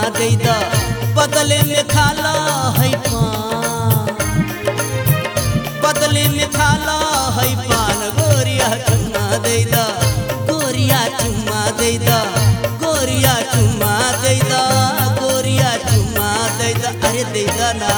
दे दा, बदले में खाला है पान, बदले में खाला है पान। गोरिया चुम्मा दे दा, गोरिया चुम्मा दे दा, गोरिया चुम्मा दे दा, गोरिया चुम्मा दे दा, अरे दे दा ना।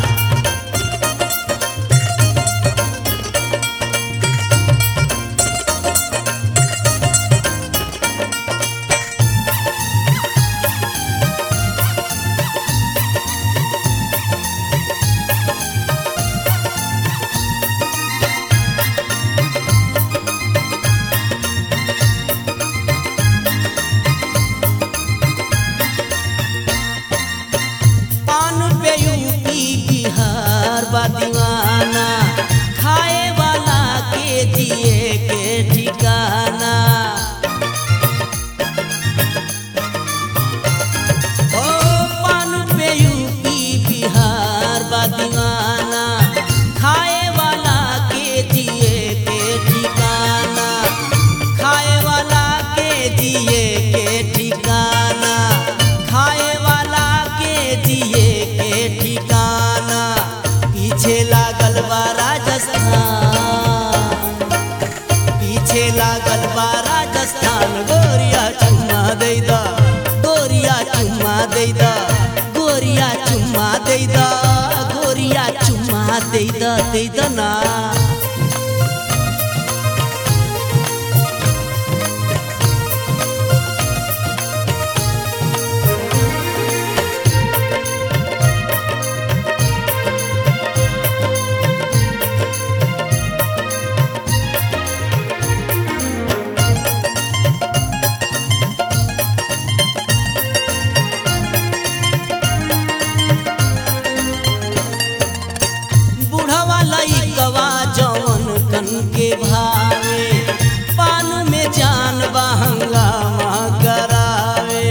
दीवाना खाए वाला के दिए के ठिकाना, ओ पान पे यूपी बिहार बा दीवाना, खाए वाला के दिए के ठिकाना, खाए वाला के दिए के ठिकाना, खाए वाला के दिए के ठिकाना। पीछे लागल बा राजस्थान, पीछे लागल बा राजस्थान। गोरिया चुम्मा दे दा, गोरिया चुम्मा दे दा, गोरिया चुम्मा दे दा, गोरिया चुम्मा दे दा, दे दा ना। लइकवा जवन कन के भावे, पान में जान बा हंगामा करावे।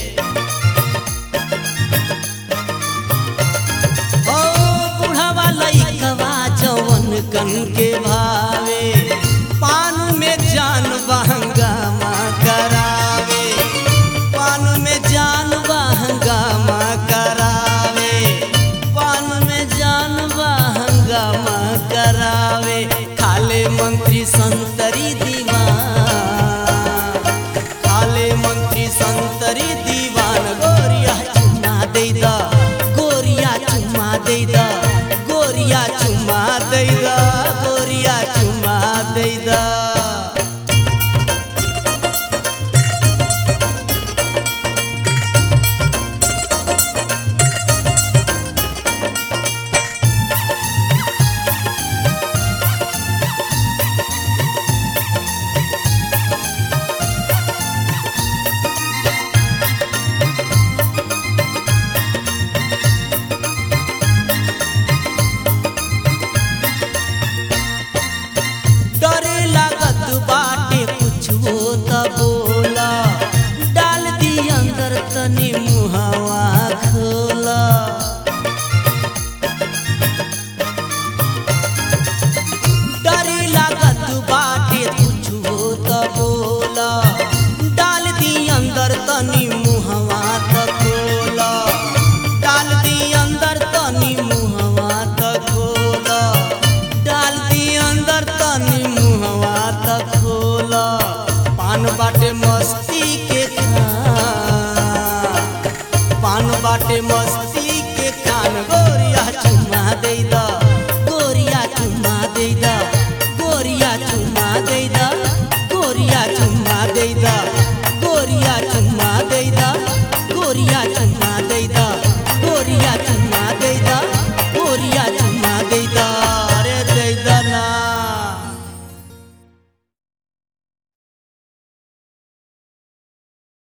ओ बुढ़वा लइकवा जवन कन के भावे, पान में जान बा हंगामा करावे, पान में जान बा हंगामा करावे, पान में जान बा हंगामा करावे। खाले मंत्री संतरी दीवान, खाले मंत्री संतरी दीवान। गोरिया चुम्मा दे दा, गोरिया चुम्मा दे दा, गोरिया चुम्मा दे दा, गोरिया चुम्मा दे दा। बाटे कुछ हो त बोला, डाल दी अंदर तनी मुहावा खोला। डरे लागत बाटे कुछ हो त बोला, डाल दी अंदर तनी मुहावा त खोला, डाल दी अंदर तनी मुहावा त खोला, डाल दी अंदर तनी मुहावा त खोला। पान बाटे मस्ती के खान, पान बाटे मस्ती के खान। गोरिया चुम्मा दे दा, गोरिया चुम्मा दे दा, गोरिया चुम्मा दे दा, गोरिया चुम्मा दे दा, गोरिया चुम्मा